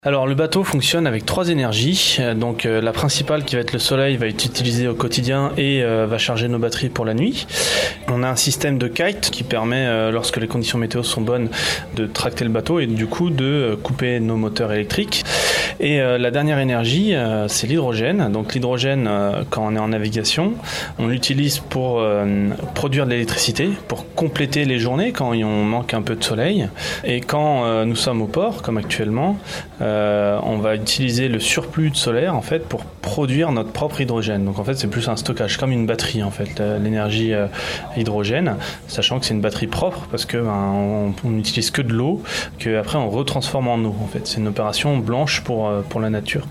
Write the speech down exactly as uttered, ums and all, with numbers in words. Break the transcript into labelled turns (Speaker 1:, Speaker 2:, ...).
Speaker 1: Alors le bateau fonctionne avec trois énergies, donc euh, la principale qui va être le soleil va être utilisée au quotidien et euh, va charger nos batteries pour la nuit. On a un système de kite qui permet, euh, lorsque les conditions météo sont bonnes, de tracter le bateau et du coup de euh, couper nos moteurs électriques. Et euh, la dernière énergie, euh, c'est l'hydrogène. Donc l'hydrogène, euh, quand on est en navigation, on l'utilise pour euh, produire de l'électricité, pour compléter les journées quand on manque un peu de soleil. Et quand euh, nous sommes au port, comme actuellement, euh, on va utiliser le surplus de solaire en fait pour produire notre propre hydrogène. Donc en fait, c'est plus un stockage, comme une batterie en fait, l'énergie euh, hydrogène, sachant que c'est une batterie propre parce que ben, on n'utilise que de l'eau, qu'après on retransforme en eau. En fait, c'est une opération blanche pour pour la nature.